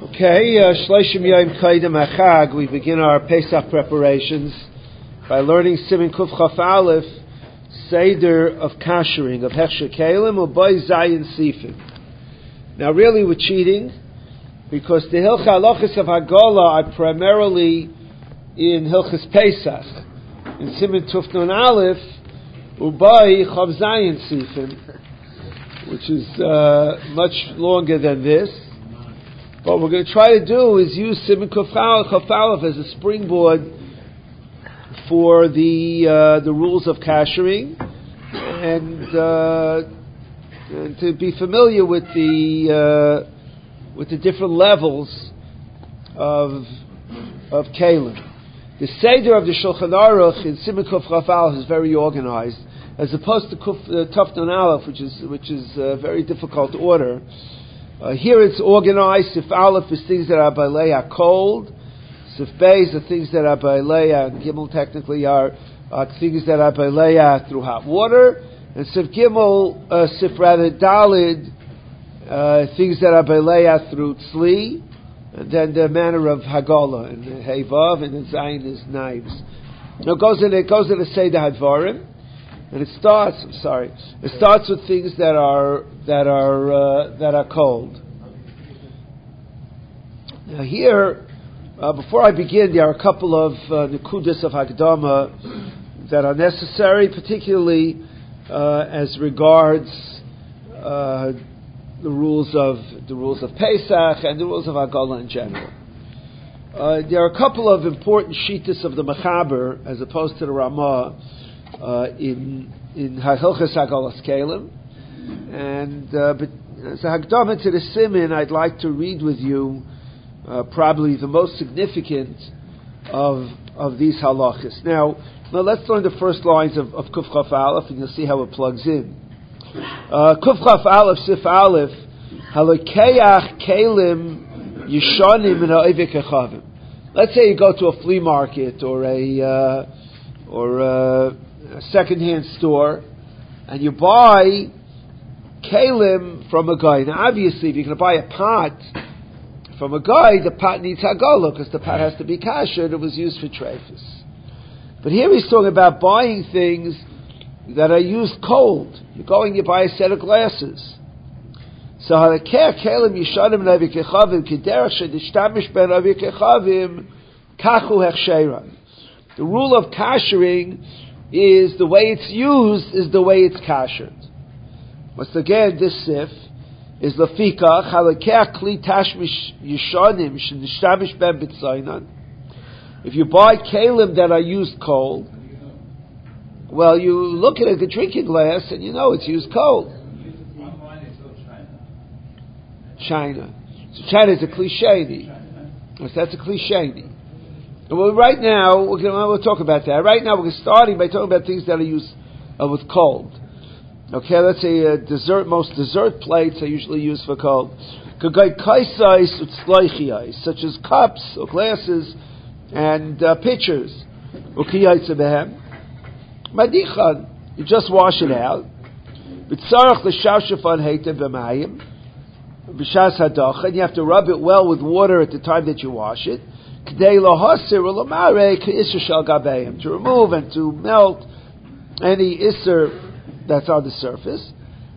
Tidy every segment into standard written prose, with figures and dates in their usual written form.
Okay, Shloshim Yom Kaidem HaChag, we begin our Pesach preparations by learning Siman Kuf Chaf Aleph, Seder of Kashering, of Hechsher Kalim, or Boy Zayin Sifim. Now really we're cheating, because the Hilcha Halachos of Hagala are primarily in Hilchas Pesach. In Siman Tuf Nun Aleph, Ubai Chav Zayin Sifim, which is much longer than this. What we're going to try to do is use Siman Kuf Aleph as a springboard for the rules of kashering and to be familiar with the different levels of kalim. The Seder of the Shulchan Aruch in Siman Kuf Aleph is very organized, as opposed to Tuf Nun Aleph, which is a very difficult order. Here it's organized. Sif Aleph is things that are Ba'alei cold. Sif Beis are things that are Ba'alei, and Gimel technically are things that are Ba'alei through hot water. And Sif Gimel, Dalid, things that are Ba'alei through Tzli. And then the manner of Hagala, and Hey Vav, and the Zayin is knives. Now it goes in the Seder Hadvarim. And it starts with things that are cold. Now here, before I begin, there are a couple of nekudas of Hakdama that are necessary, particularly as regards the rules of Pesach and the rules of Hagala in general. There are a couple of important shittas of the Mechaber as opposed to the Ramah. In Hilchos Hagalas Kalim, and but as a Hakdama to the Siman, I'd like to read with you probably the most significant of these halachas. Now let's learn the first lines of Kuf Chaf Aleph, and you'll see how it plugs in. Kuf Chaf Aleph Sif Aleph Halakeach Kalim Yishanim and Ha'ivik Echavim. Let's say you go to a flea market or a second-hand store, and you buy kalim from a guy. Now, obviously, if you're going to buy a pot from a guy, the pot needs hagala because the pot has to be kasher. It was used for treifus. But here he's talking about buying things that are used cold. You go and you buy a set of glasses. So halakeh kalim yishanim navik echavim kederach shedishtamish ben navik echavim kachu hechsheran. The rule of kashering is the way it's used is the way it's kashered. But again, this sif is lafika halakeh kli tashmish yishanim shenishtavish ben bitzainan. If you buy kalim that are used cold, well, you look at a drinking glass and you know it's used cold. China. So China is a klisheni. So that's a klisheni. Well, right now we'll talk about that. Right now we're starting by talking about things that are used with cold. Okay, let's say most dessert plates are usually used for cold. Such as cups or glasses and pitchers. Madichan, you just wash it out. And you have to rub it well with water at the time that you wash it. To remove and to melt any isser that's on the surface.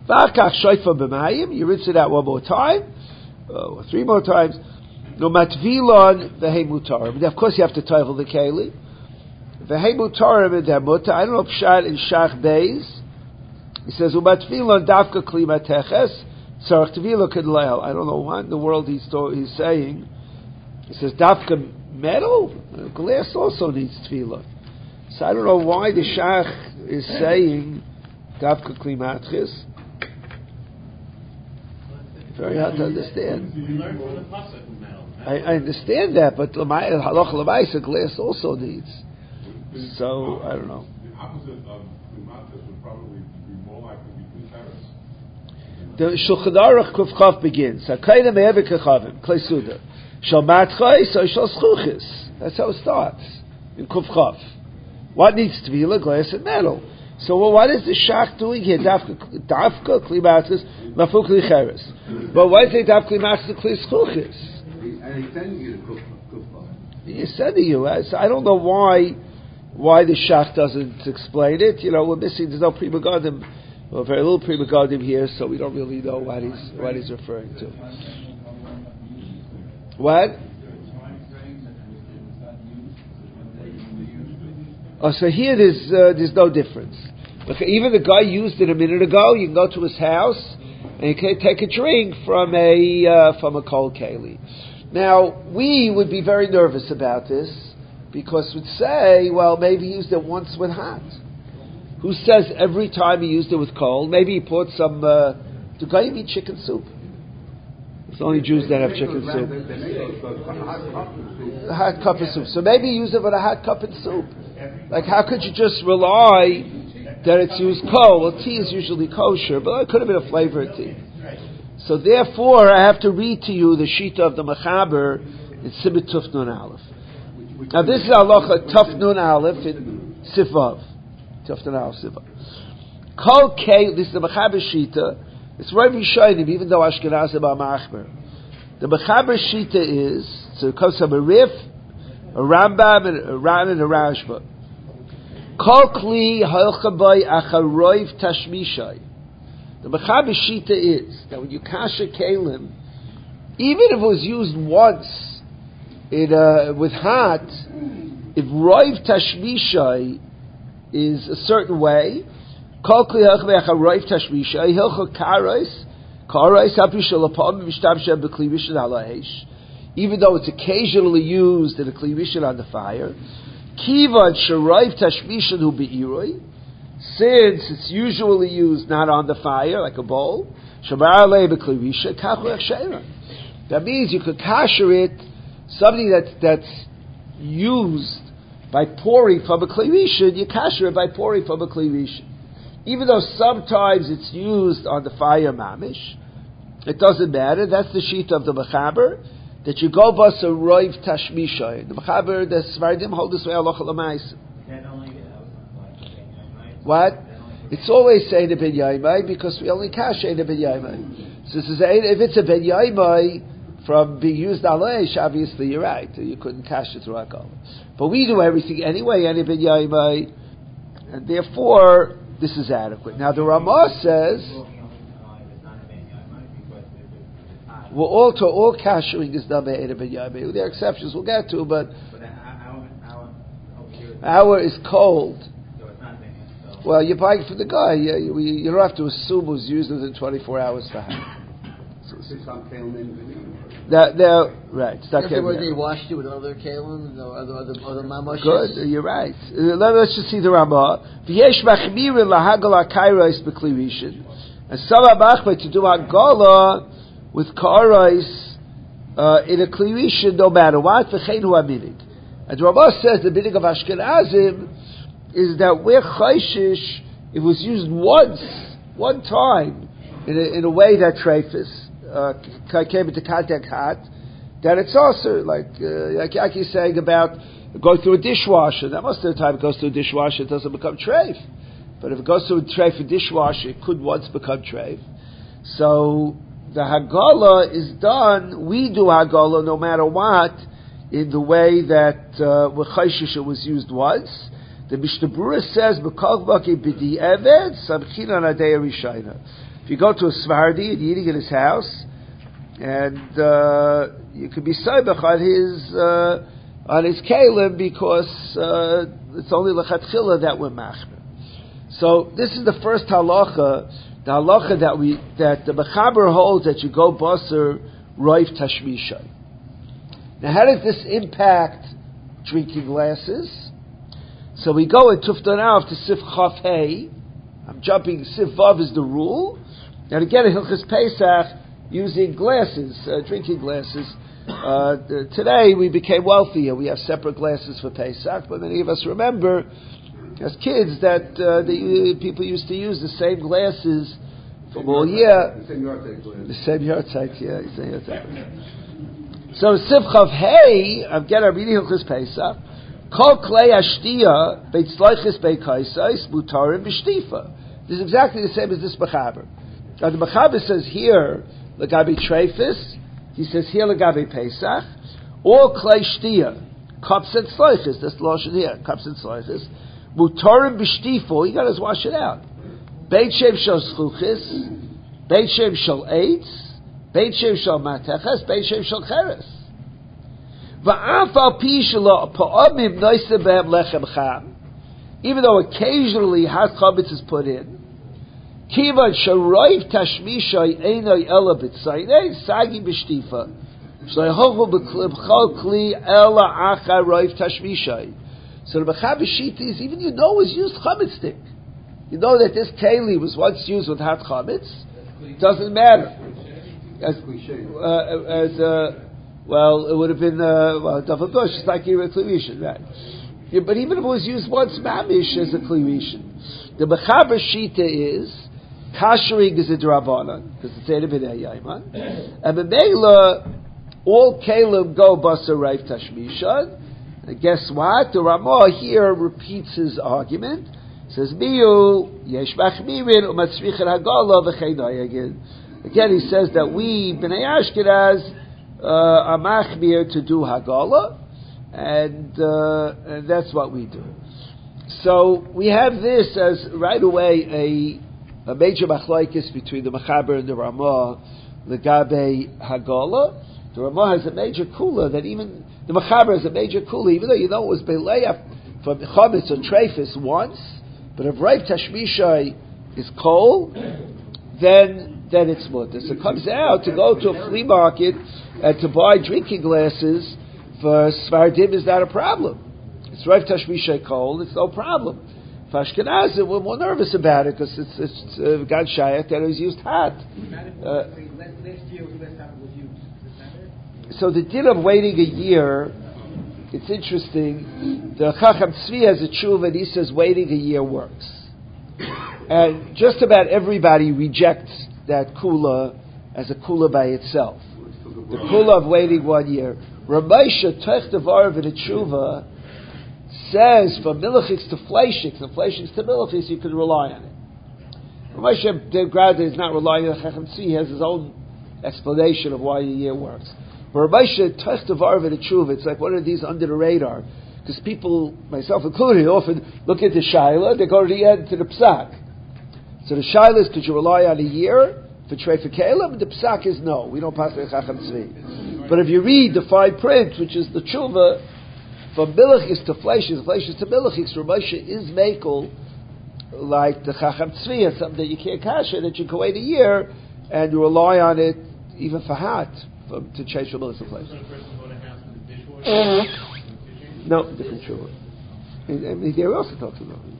You rinse it out one more time, or three more times. No matvilon v'heimutarim. Of course, you have to title the keli. V'heimutarim and demuta. I don't know if Pshat in Shach Beis. He says umatvilon davka klimateches tzarich tvila kedleil. I don't know what in the world he's saying. He says davka metal, glass also needs tefillah. So I don't know why the Shach is saying davka klimatchis. Very hard to understand. I understand that, but halach l'maisa glass also needs. So I don't know. The opposite of klimatchis would probably be more likely to be kuteres. The Shulchan Aruch Kuf Chaf begins. Hakayda me'evik echavim klei suda. Shal matchais or shal schuchis. That's how it starts in Kuf Chaf. What needs to be glass and metal? So what is the Shach doing here? Dafka klimatis mafuk licheres. But why is it dafka klimatis kli schuchis? And he's sending you the kufa. He's sending you. So I don't know why the Shach doesn't explain it. We're missing. There's no Pri Megadim, or very little Pri Megadim here, so we don't really know what he's referring to. What? Oh, so here there's no difference. Look, even the guy used it a minute ago. You can go to his house and you can take a drink from a kol keli. Now we would be very nervous about this because we'd say, well, maybe he used it once with hot. Who says every time he used it with cold? Maybe he put some. Do guy eat chicken soup? It's only Jews that have chicken soup. A hot cup of soup. So maybe he used it with a hot cup of soup. Like, how could you just rely that it's used cold? Well, tea is usually kosher, but it could have been a flavored tea. So therefore, I have to read to you the Shita of the Mechaber in Sibit Tuf Nun Aleph. Now this is Halacha Tuf Nun Aleph in Sivav. Tuf Nun Aleph Sivav. Kol Kei, this is the Mechaber Shita. It's Rav Yishayim, even though Ashkenazim are Machmer. The Mechaber Shita is, so it comes from a Rif, a Rambam, and a Ran, and a Rashba. Kol Kli Halchabay Acharoiv Tashmishai. The Mechaber Shita is that when you kasha kalim, even if it was used once with hot, if Roiv Tashmishai is a certain way, Kol Kli Halchabay Acharoiv Tashmishai, Hilcha Karais Hapi Shalapam Mishtab Shem B'Kli Rishon Ala Heish. Even though it's occasionally used in a Kli Rishon on the fire, Kivan Sharaif Tashmishan Hu Be'iroi, since it's usually used not on the fire, like a bowl, Shabar Alei B'Kli Rishon, Kachu Echsheira. That means you could kasher it, something that's used by pouring from a Kli Rishon, you kasher it by pouring from a Kli Rishon. Even though sometimes it's used on the fire mamish, it doesn't matter. That's the sheet of the Mechaber, that you go bus a roiv tashmishay. The Mechaber, the Svardim hold this way halacha l'maisa. What? It's always saying a ben yaimai because we only cash a ben yaimai. So if it's a ben yaimai from being used aleish, obviously you're right. You couldn't cash it through alcohol. But we do everything anyway, any ben yaimai, and therefore this is adequate. Now the Ramah says, well, all kashering is done by Eda Ben Yaimei. There are exceptions we'll get to, but our is cold. Well, you're buying for the guy. You don't have to assume it was used within 24 hours for him. Right. Afterwards, they washed it with other kalim, other mamashes. Good, you're right. Let's just see the Ramah. V'yesh machmirin lahagal ha'kairos b'kli rishon. And some machmir to do hagala with kairos in a kli rishon, no matter what. V'chein hu aminig. And Ramah says the meaning of Ashkenazim is that where chayshish, it was used one time, in a way that treifis came into contact hot, that it's also like he's saying about going through a dishwasher. That most of the time it goes through a dishwasher, it doesn't become treif. But if it goes through a treif, a dishwasher, it could once become treif. So the hagala is done. We do hagala no matter what, in the way that with chayshish it was used once. The Mishnah Berurah says, "B'kol b'kei b'di eved samchin on adei rishayna." If you go to a Svardi and you're eating in his house, and you could be saibach on his kalim because it's only lechatchila that we're machmer. So this is the first halacha, the halacha that the Mechaber holds that you go baser roiv tashmishay. Now, how does this impact drinking glasses? So we go in Tuftan Aleph to Sif Chaf Hey. I'm jumping. Sif Vav is the rule. And again, in Hilchos Pesach, using glasses, drinking glasses. Today we became wealthier. We have separate glasses for Pesach, but many of us remember, as kids, that people used to use the same glasses for all year. The same yard glass. The same yahrzeit, yeah. The same yahrzeit. So Sif Chaf Hey, again, I'm reading Hilchos Pesach. Kol klei ashtiya beitzloiches beikaisais mutarim b'shtifa. This is exactly the same as this Mechaber. Now the Mechaber says here legabi treifis. He says here legabi Pesach. All klei shtia, cups and slices. That's the lotion here. Cups and slices. Mutarim b'shtifo. You got to wash it out. Beit shem shel schluchis, beit shem shel eitz, beit shem shel mateches, beit shem shel cheres. Va'af al pi shelo pa'amim noise behem lechem cham. Even though occasionally hot chametz is put in, kivan sharoiv tashmishay einay ela b'tzaynei sagi b'shtifa shleihochu b'chol kli ela achar roiv tashmishay. So the Mechaber Shita is, even you know is used chametz stick. You know that this keli was once used with hot chametz. Doesn't matter. Well, it would have been double bush. It's like a klivishin, right? Yeah, but even if it was used once, mamish as a klivishin. The Mechaber Shita is kashering is a drabanan because it's a b'nei yaiman, and b'meila all kelim go basar reif tashmishan. And guess what? The Ramah here repeats his argument. Says Miu yesh machmirin umatzrichin hagala v'chein. Again, he says that we Bnei Ashkenaz are machmir to do hagala, and that's what we do. So we have this as right away a major machlokes between the Mechaber and the Ramah legabe hagala. The Ramah has a major kula that even the Mechaber has a major kula, even though you know it was beleya from chametz or treifis once. But if Rav Tashmishai is cold, then it's mutter. So it comes out to go to a flea market and to buy drinking glasses for Svardim is not a problem. It's Rav Tashmishai cold, it's no problem. For Ashkenazim, we're more nervous about it because it's Gad Shayat that it was used hot. So the din of waiting a year, it's interesting. The Chacham Tzvi has a tshuva and he says waiting a year works. And just about everybody rejects that kula as a kula by itself. The kula of waiting 1 year. Ramesha Tech Devar in a tshuva says from milchiks to fleishiks and fleishiks to milchiks you can rely on it. Ramesha Degrada is not relying on Chacham Tzvi. He has his own explanation of why a year works. But Ramesha Tech Devar in a tshuva, it's like one of these under the radar. Because people, myself included, often look at the shaila, they go to the end to the psak. So the shaila is, could you rely on a year for Treifa Kalim? And the psak is no, we don't pass the Chacham Tzvi. But if you read the fine print, which is the tshuva, from milchiks to fleishes to milchiks, Ramesha is makel, like the Chacham Tzvi, and something that you can't kasha, that you can wait a year, and you rely on it, even for hot, to change from milchiks to fleishes. No, different tshuva. I mean, they're also talking about.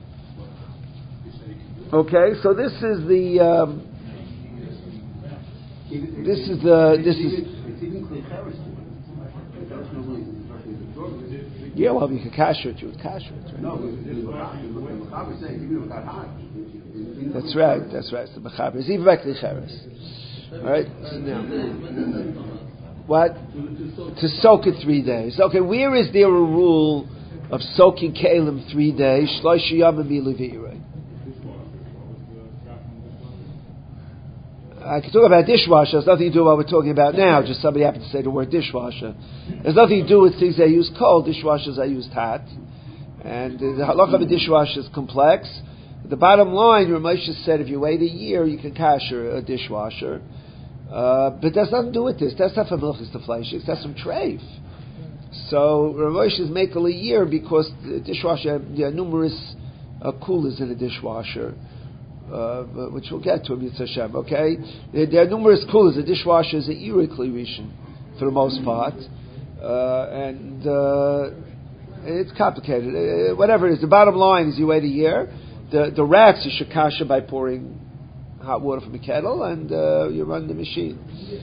Okay, so this is the. This is. Yeah, well, you can kasher it. You would kasher it, right? No, the saying even if it got hot. That's right. It's the Mechaber. It's even back to the Cheres. All right. So now. What? To soak it 3 days. Okay, where is there a rule of soaking kalim 3 days? Shlosh yamim milevirei. I can talk about dishwasher. It has nothing to do with what we're talking about now. Just somebody happened to say the word dishwasher. It has nothing to do with things that use cold. Dishwashers are used hot. And the halakha of a dishwasher is complex. The bottom line, Ramesha said, if you wait a year, you can kasher a dishwasher. But that's nothing to do with this. That's not from milchis to fleishiks. That's from treif. So Ramesha's makel a year because the dishwasher, there are numerous coolers in a dishwasher. Which we'll get to, Yitzhak Hashem, okay? There are numerous coolers. The dishwasher is an irikli rishon for the most part. And it's complicated. Whatever it is, the bottom line is you wait a year. The racks you should kasha by pouring hot water from a kettle and you run the machine.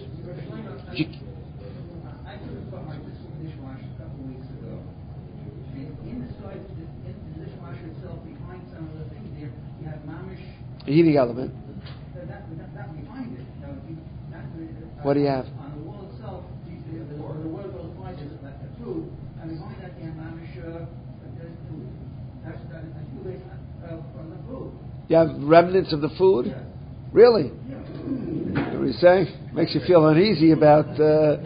A heating element. What do you have? On the wall itself, the water goes by the food, and behind that you have mamish food. That's from the food. You have remnants of the food? Yes. Really? Yeah. What are you saying? Makes you feel uneasy about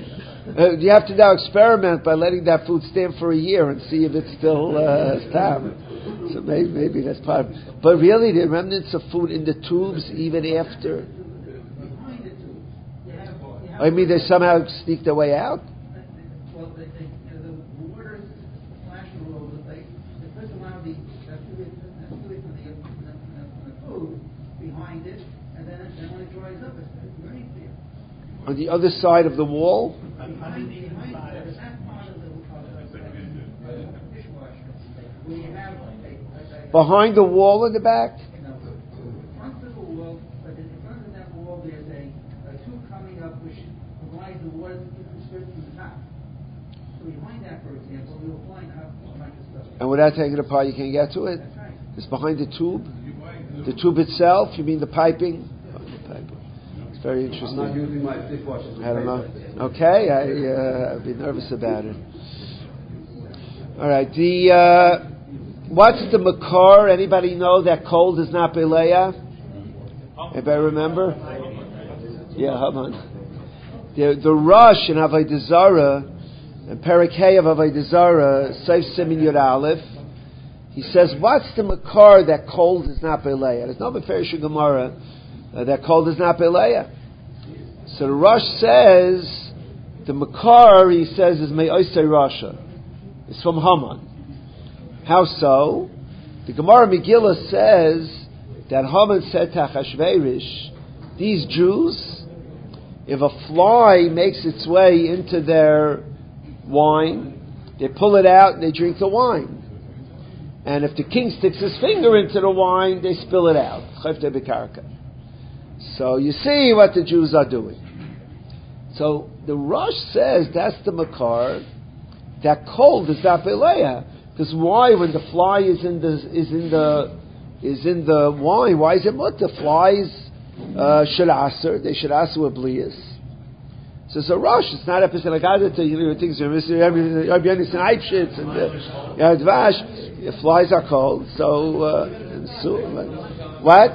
You have to now experiment by letting that food stand for a year and see if it's still tam. So maybe that's part of it. But really, the remnants of food in the tubes even after. Behind the tube, you have I mean, they somehow sneak their way out. well, the water splashing all over the place. They first allow the fluid from the food behind it, and then when it dries up, it's very clear. On the other side of the wall. Behind that part of the dishwasher, where you have Behind the wall in the back. the front of the wall, but in front of that wall there's a tube coming up which provides the water to strip from the top. So behind that, for example, we will find out a bunch of stuff. And without taking it apart, you can't get to it. That's right. It's behind the tube. The tube itself. You mean the piping? Oh, the piping. It's very I'm not interesting. using my dishwasher. I don't know. Okay, I'd be nervous about it. All right. What's the makar? Anybody know that cold is not beleya? Anybody remember? Yeah, Haman. The Rosh in Avodah Zarah, and Perek Hey of Avodah Zarah, Seif Simin Yud Aleph, he says, what's the makar that cold is not beleya? There's no Beferish Gemara that cold is not beleya. So the Rosh says, the makar, he says, is Me'osei Rasha. It's from Haman. How so? The Gemara Megillah says that Haman said to Achashverosh, these Jews, if a fly makes its way into their wine, they pull it out and they drink the wine. And if the king sticks his finger into the wine, they spill it out. So you see what the Jews are doing. So the Rosh says that's the makar, that cold is not beleya. Because why, when the fly is in the wine, why is it mutter? Flies should aser, they should aser with blias. So Rosh, it's not a person like other things. And dvash, flies are cold. So what?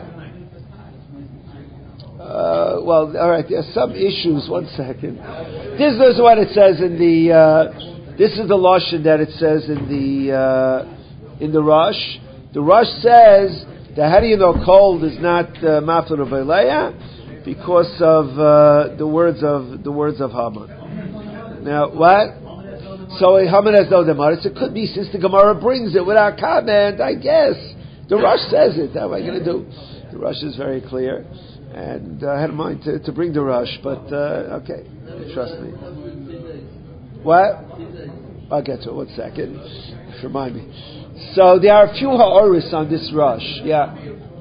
Well, all right. There are some issues. 1 second. This is what it says in the. This is the lashon that it says in the Rosh. The Rosh says that how do you know cold is not mafler of beleya? Because of the words of Haman. Now what? So Haman has no demaris. It could be since the Gemara brings it without comment. I guess the Rosh says it. How am I going to do? The Rosh is very clear, and I had in mind to bring the Rosh, but okay, trust me. What? I'll get to it. 1 second. Remind me. So there are a few ha'oris on this Rosh. Yeah.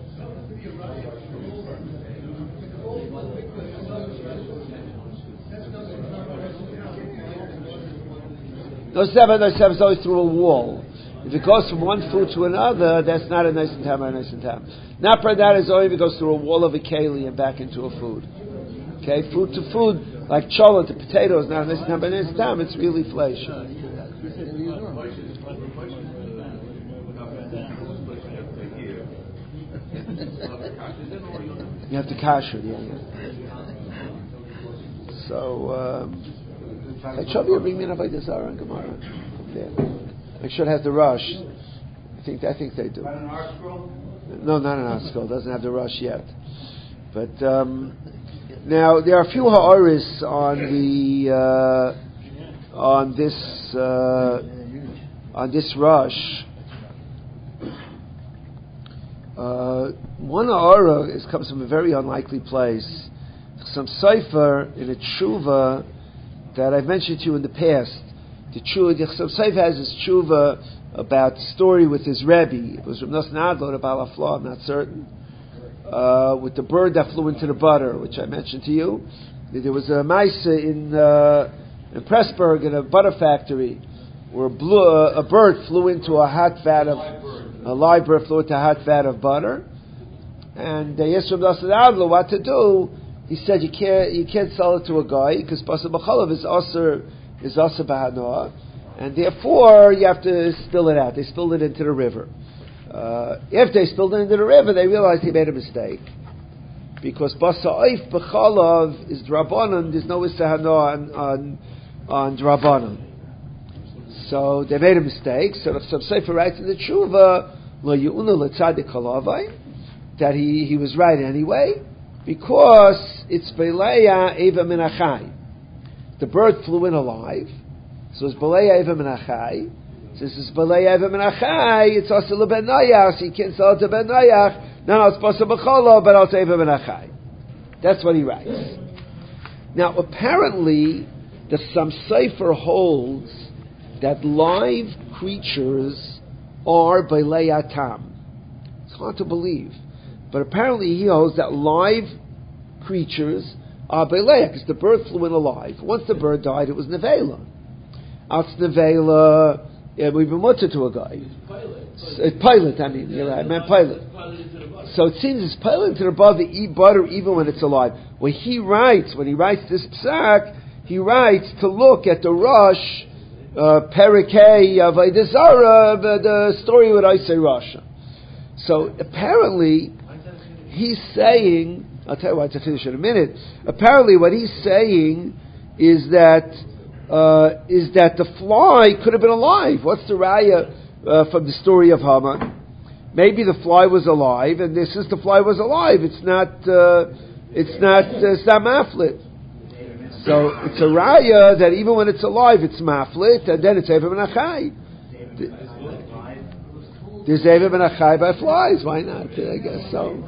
No seven is always through a wall. If it goes from one food to another, that's not a nice and tam or a nice and tam. Not for that is only if it goes through a wall of a keli and back into a food. Okay, food to food, like cholent to potatoes, not a nice and tam, but a nice and tam, it's really flesh. You have to kasher, yeah. So, show me a bring me an Avodah Zarah and Gemara. Yeah. Make sure it has the Rosh. I think they do. Not an art scroll? No, not an art scroll. It doesn't have the Rosh yet. But now there are a few ha'oris on this Rosh. One ha'ora comes from a very unlikely place. Some sefer in a tshuva that I've mentioned to you in the past. The Sefer has his tshuva about the story with his Rebbe. It was from Nosson Adler, the Baal Haflah, I'm not certain. With the bird that flew into the butter, which I mentioned to you. There was a mice in Pressburg in a butter factory where a bird flew into a live bird flew into a hot vat of butter. And they asked from Nosson Adler what to do. He said you can't sell it to a guy because Basar B'chalav is aser b'hanoah, and therefore you have to spill it out. They spilled it into the river. If they spilled it into the river, they realized they made a mistake because Basar Oif B'chalav is Drabanan. There's no Isser Hanoah on Drabanan. So they made a mistake. So the Sefer writes in the Tshuva, Lo Yu'unu L'Tzadik Halavai, that he was right anyway, because it's Beleya Eva Min Achai. The bird flew in alive, so it's Beleya Eva Min Achai. Since it's Beleya Eva Min Achai, it's also LeBen Noyach, so you can't sell it to Ben Noyach. No, it's possible B'cholo, but also Eva Min Achai. That's what he writes. Now, apparently, the Sam Sefer holds that live creatures are Beleya Tam. It's hard to believe. But apparently he holds that live creatures are Beleya, because the bird flew in alive. Once the bird died, it was Nevela. Out Nevela, we've been mutter to a guy. It's pilot, I mean, you're right, I meant pilot. So it seems it's pilot to the above to eat butter even when it's alive. When he writes this psak, he writes to look at the Rosh, Perikei of Eidazara, the story with Isai Rasha. So apparently, he's saying, I'll tell you why to finish in a minute. Apparently, what he's saying is that the fly could have been alive. What's the raya from the story of Haman? Maybe the fly was alive, and this is the fly was alive. It's not maflit. So it's a raya that even when it's alive, it's maflit, and then it's Eva Ben Achai. There's Eva Ben Achai by flies. Why not? I guess so.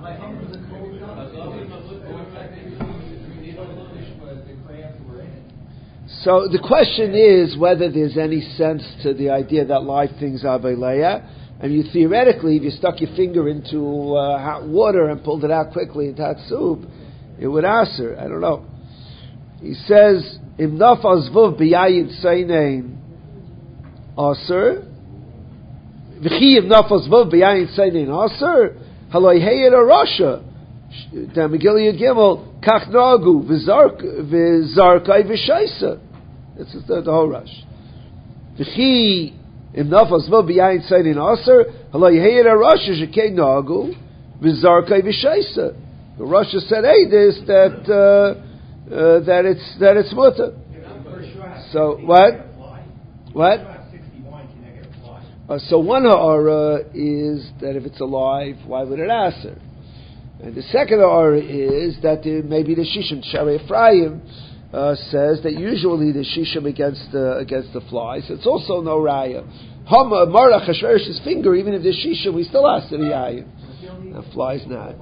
So the question is whether there's any sense to the idea that live things are Beleya. And you theoretically, if you stuck your finger into hot water and pulled it out quickly into hot soup, it would answer. I don't know. He says, "Im nafal zvuv b'yayin tzayin aser, v'chi im nafal zvuv b'yayin tzayin aser, haloi heyed a rasha." The Megillah Gimel kach nagu v'zarkai v'shaisa. This is the whole rush. V'chi im nafal zvuv b'yayin tzayin aser, haloi heyed a rasha shekei nagu v'zarkai v'shaisa. The Rasha said, "Hey, this that it's mutter." So what? So one ha'ara is that if it's alive, why would it answer? And the second ha'ara is that maybe the shishim Shari Ephraim says that usually the shishim against the flies. It's also no raya. Hama Marach Hashverish's finger, even if the shishim, we still ask the raya. The flies not.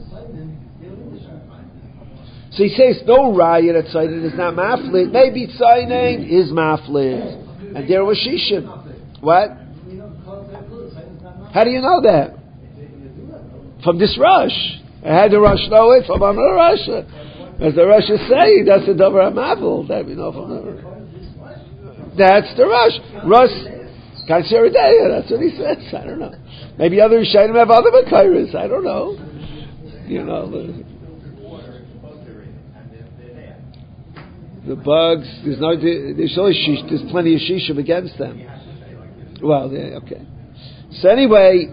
So he says no raya that Tzayin is not maflit. Maybe Tzayin is maflit, and there was shishim. What? How do you know that? From this rush. How the rush know it? From another rush. As the rush is saying, that's the davar mafil. That we know from the. That's the rush. Kansherideya. That's what he says. I don't know. Maybe other Rishayim have other makairis. I don't know. You know. The bugs, there's plenty of shishim against them. Well, yeah, okay. So anyway,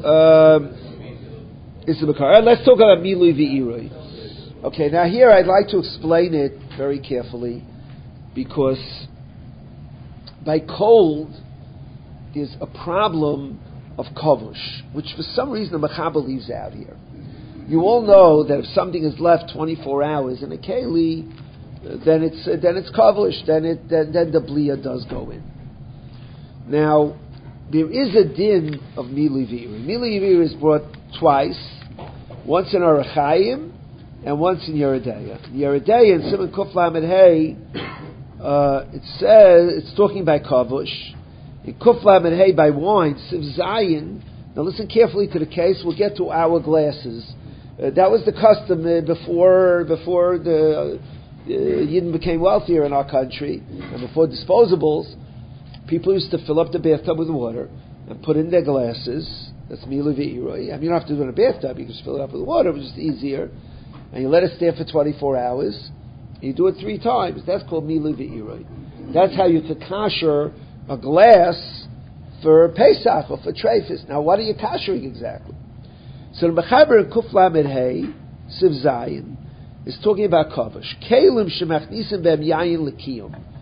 it's the Makar. Let's talk about Milui V'Irui. Okay, now here I'd like to explain it very carefully, because by cold there's a problem of kavush, which for some reason the Mechaber leaves out here. You all know that if something is left 24 hours in a keli, then it's kavush. Then the bliya does go in. Now there is a din of Milui V'Irui. Milui V'Irui is brought twice, once in Orach Chaim and once in Yeredeya. In Yeredeya, in Siman Kuf Lamed Hey, it says it's talking about kavush. In Kuf Lamed Hey by wine, Siv Zayin. Now listen carefully to the case. We'll get to our glasses. That was the custom before the Yidden became wealthier in our country, and before disposables, people used to fill up the bathtub with water and put in their glasses. That's Milui V'Irui. I mean, you don't have to do it in a bathtub. You can just fill it up with water, which is easier. And you let it stand for 24 hours. You do it 3 times. That's called Milui V'Irui. That's how you could kasher a glass for Pesach or for Treifus. Now, what are you kashering exactly? So the Mechaber in Kuf Lamed Hey, Siv Zayin, is talking about kavush. Kelim shemachnisim b'em yayin lekiyum.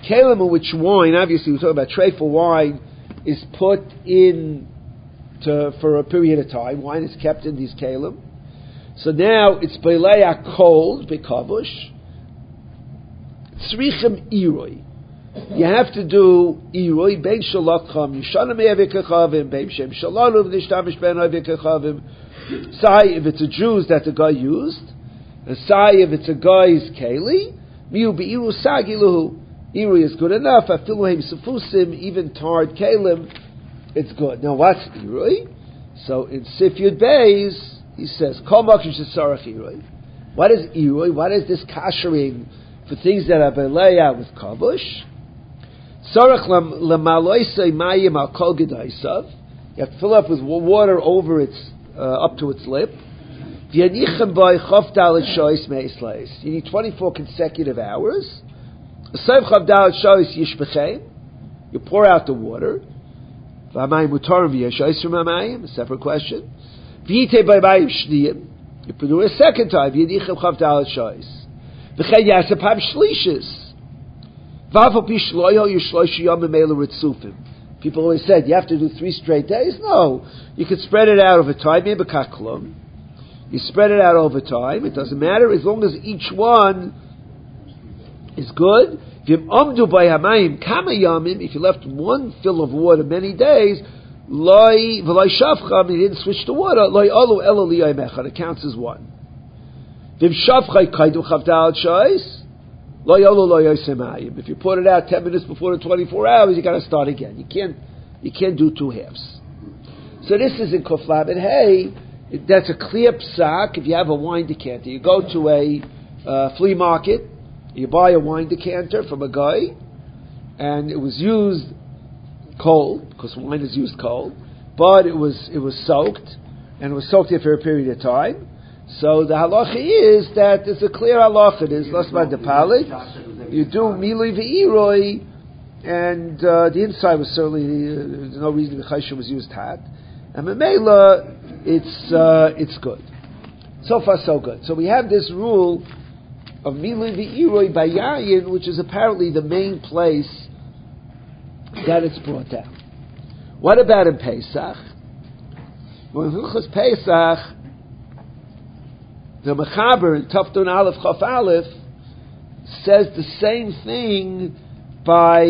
Kalim in which wine, obviously we're talking about trefa wine, is put in for a period of time. Wine is kept in these kalim. So now it's beleya cold, bekavush. Tzrichem iroi. You have to do iroi, bein shalacham, yishanam evikachavim, bein shem shalalu, v'nishtamish ben evikachavim. Sai, if it's a Jews that the guy used, and sai, if it's a guy's keli, miu beiru sagiluhu. Iroi is good enough. Afiluhem sefusim, even tarred kalim, it's good. Now what's iroi? So in Sif Yud Beis, he says, Kol makim shesarach iroi. What is iroi? What is this kashering for things that are beleya with kavush? Sarach lemaloisei mayim al kol gedaisav. You have to fill up with water over its up to its lip. V'yanichem by chof dalet shoyis meisleis. You need 24 consecutive hours. Asayv chof dalet shoyis yishbechem. You pour out the water. V'amayim mutarim v'yashoyis from amayim. A separate question. V'yitei by mayim shniyim. You produce a second time. V'yanichem chof dalet shoyis. V'chay yasapam shlishis. People always said, you have to do 3 straight days. No. You can spread it out over time. You spread it out over time. It doesn't matter as long as each one is good. If you left one fill of water many days, you didn't switch the water, it counts as one. If you put it out 10 minutes before the 24 hours, you got to start again. You can't do 2 halves. So this is in Kuf Lamed Hey. That's a clear psak. If you have a wine decanter, you go to a flea market, you buy a wine decanter from a guy, and it was used cold because wine is used cold, but it was soaked, and it was soaked there for a period of time. So the halacha is that there's a clear halacha. It is lasma depalit. You do milui ve'iroi, and the inside was certainly there's no reason the chaysha was used hot, and memela it's good. So far so good. So we have this rule of milui ve'iroi by yayin, which is apparently the main place that it's brought down. What about in Pesach? When Hilchos Pesach, the Mechaber in Tafton Aleph Chaf Aleph says the same thing by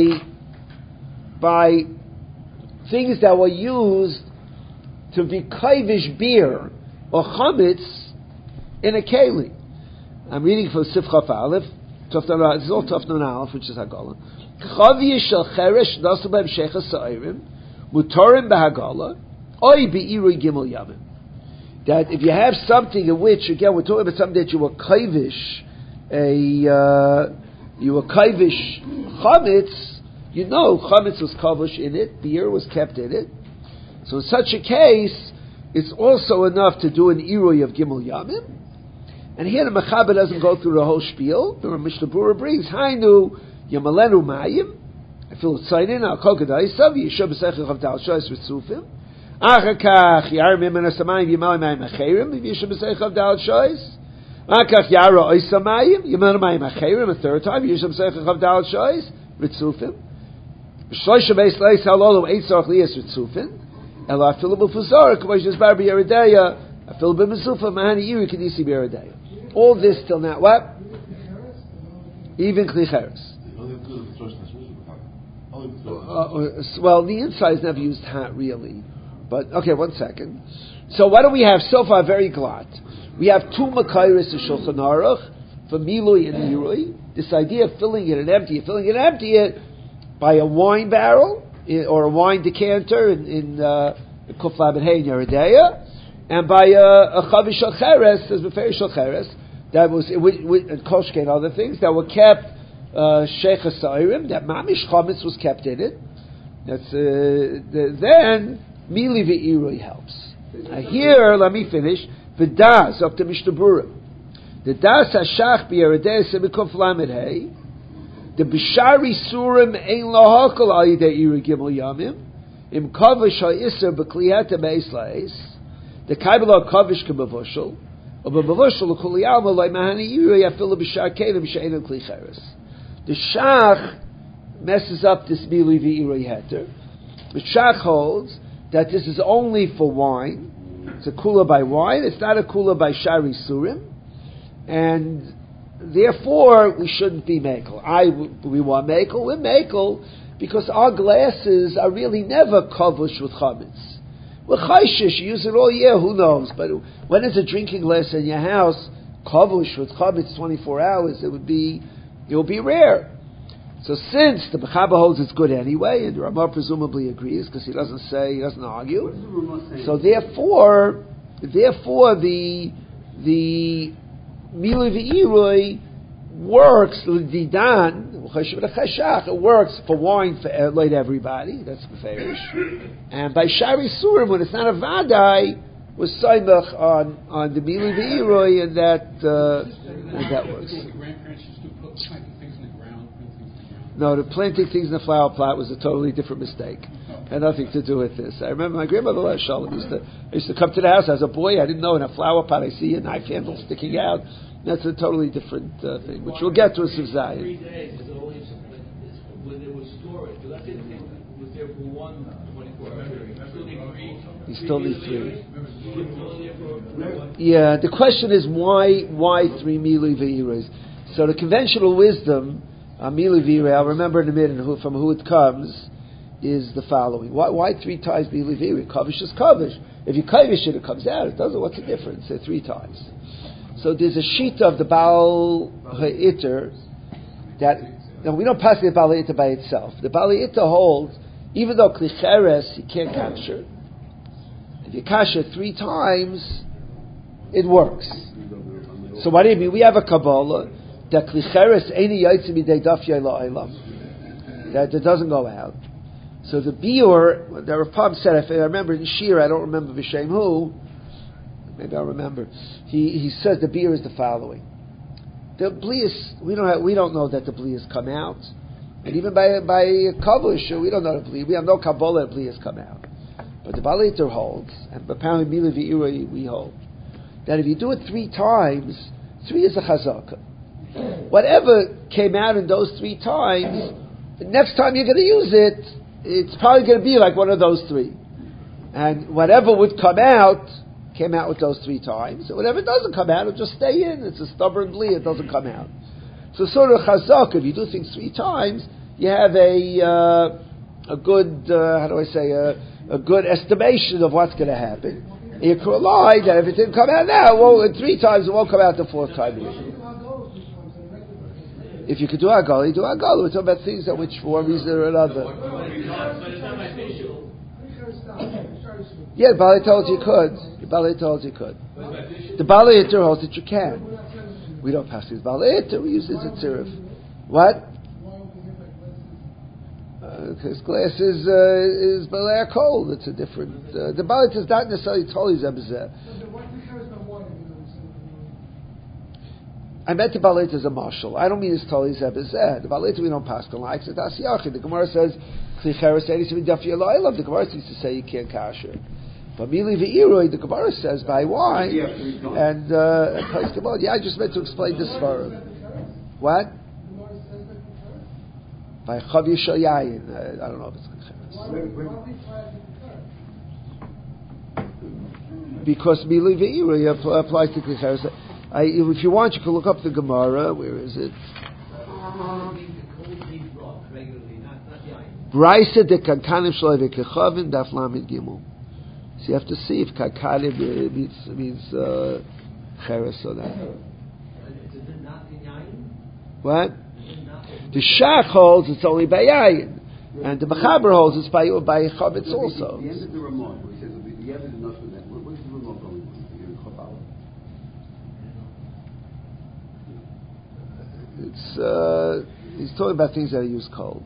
things that were used to be kaivish beer or chametz in a keli. I'm reading from Sif Chaf Aleph. This is all Tafton Aleph, which is Hagala. Chaviy shel cheresh nasu b'hem sheichas sa'irim mutorim b'Hagala oy be'irui gimel yamim. That if you have something in which, again, we're talking about something that you were kaivish, chametz, you know chametz was kavish in it, beer was kept in it. So in such a case, it's also enough to do an irui of gimel yamim. And here the Mechaber doesn't go through the whole spiel. The Mishnah Berurah brings, Hainu yamalenu mayim, I feel it's signing, al kol gedaisav, yishab b'seichel chav dal shoyis ritzufim. Achakach yarmim min hasamayim yimal mayim acherim v'yishab b'seichav dal shoyis. Achakach yara oisamayim yimal mayim acherim a third time v'yishab b'seichav dal shoyis ritzufim. B'shloisha beis leis halolu eight tzarich liyas ritzufim. Ela afilu b'fuzar k'mosh nizbar b'yeredeya afilu b'mizufah mahani yiri k'nisi b'yeredeya. All this till now, what? Even klicheres. Well, the inside is never used hot, really. But, okay, 1 second. So what do we have so far? Very glad. We have 2 makairis of Shulchan Aruch for Milui and Nirui. This idea of filling it and empty it by a wine barrel or a wine decanter in Kuf Lamed Hey in Yeredeya, and by a Chavish Shel Cheres, as Beferi Shel Cheres, that was and Koshke and other things that were kept Sheichas Sa'irim, that Mamish Chametz was kept in it. That's then Mili ve'irui helps. Here, let me finish. The das of the Mishnah Berurah. The das hashach b'yeredei semikuf lamed hey. The b'shari surim ein lahakol al yidei iri gimel yamim. Im kavish ha'isser b'kliyata beis la'es. The kaibel kavish k'bevushel. Or b'bevushel l'kol yalma loy mahani iri afilu b'shar kelim she'enim kli cheres. The shach messes up this Mili V'iroi Heter. The Shach holds that this is only for wine. It's a kula by wine. It's not a kula by Shari Surim. And therefore, we shouldn't be mekel. We want mekel. We're mekel because our glasses are really never kavush with chametz. We're chayshish. You use it all year. Who knows? But when it's a drinking glass in your house, kavush with chametz 24 hours, it will be rare. So since the Bechaba holds it's good anyway, and the Ramah presumably agrees because he doesn't argue. What does the Ramah say? So therefore the Mili V'iroi works l'didan, it works for wine for like everybody. That's beferish. And by Shari Surim, when it's not a vadai, was saimach on the Mili V'iroi, and that works. No, the planting things in the flower plot was a totally different mistake. Had nothing to do with this. I remember my grandmother Shalom used to come to the house as a boy. I didn't know in a flower pot I see a knife handle sticking out. That's a totally different thing, which we'll get to a Siv Zayin. 3 days is always when there was storage. Because that's it. Was there for 1 24 hours? You still need 3. Yeah, the question is why 3 Mili V'iroi? So the conventional wisdom, Mili V'iroi, I'll remember in a minute from who it comes, is the following. Why 3 times Mili V'iroi? Kavish is Kavish. If you Kavish it comes out. It doesn't. What's the difference? Say 3 times. So there's a sheet of the Baal Ha'iter that, now we don't pass the Baal Ha'iter by itself. The Baal Ha'iter holds, even though Klicheres you can't capture, if you capture 3 times, it works. So what do you mean? We have a Kabbalah that Klicheres Eini Yaitzi Midei Daf Yayla Eilam, that it doesn't go out. So the Biur, the Rav said, if I remember in Shir, I don't remember V'Shem who, maybe I'll remember. He says the Biur is the following: the Blias, we don't know that the Blias come out, and even by Kavush we don't know the Blias. We have no Kabbalah that Blias come out. But the Baal Ha'iter holds, and apparently Mili V'iroi we hold, that if you do it 3 times, 3 is a chazaka. Whatever came out in those 3 times, the next time you're going to use it, it's probably going to be like one of those 3. And whatever would come out, came out with those 3 times. And whatever doesn't come out, it'll just stay in. It's a stubborn bli, it doesn't come out. So sort of chazak, if you do things 3 times, you have a good, a good estimation of what's going to happen. You could rely that if it didn't come out now, in 3 times, it won't come out the 4th time. If you could do Agal, you do Agal. We're talking about things that which for one reason or another. Yeah, the Baal Ha'iter holds you could. The Baal Ha'iter holds you could. The Baal Ha'iter holds that you can. We don't pass these Baal Ha'iter, we use this at Tzirif. What? Because glass is Balei HaKol. It's a different... the Baal Ha'iter is not necessarily Toli Zebzeh. I meant the Baal Ha'iter as a marshal. I don't mean it's Toli Zebzeh. The Baal Ha'iter we don't pass the likes. It's Asiyachid. The Gemara says, the Gemara seems to say you can't kasher. But Mili V'iroi, the Gemara says by wine, and yeah, I just meant to explain this for him. What? By Chav Yishal Yayin. I don't know if it's Klicheres. Because Mili V'iroi applies to Klicheres. If you want, you can look up the Gemara. Where is it? Braisa de kankanim shloi v'kechavin daf lamid gimel. So you have to see if kankanim means cheres or not. What? The Shach holds it's only by yayin, and the Mechaber holds it's by chavetz also. The end of the Ramah, he says the end is enough for that. What is the Ramah going on? It's he's talking about things that are used cold.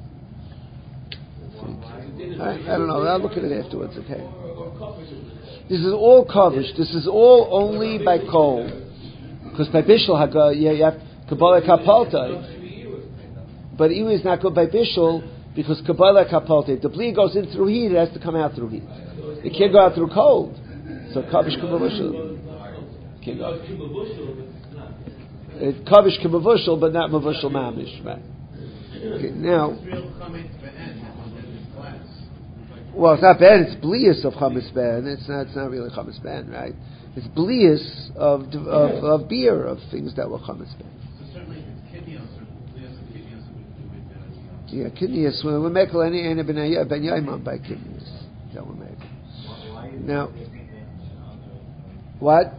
I don't know. I'll look at it afterwards. Okay. This is all kavish. This is all only by cold, because by bishul you have kabbalah kapalta. But even is not good by bishul because kabbalah kapalta. If the bli goes in through heat, it has to come out through heat. It can't go out through cold. So kavish kabbavushul can't go. Kavish kabavushul, but not mavushul mamish. Right. Okay, now, It's real chametz be'en, it's glass. well, it's not bad. It's blias of chametz ben. It's not really chametz ben, right? It's blias of beer, of things that were chametz ben. So certainly if it's kidneys or blias of kidneys, we make that as well. Yeah, kidneys. We make any ben yaimam by kidneys. That we make. Now, what?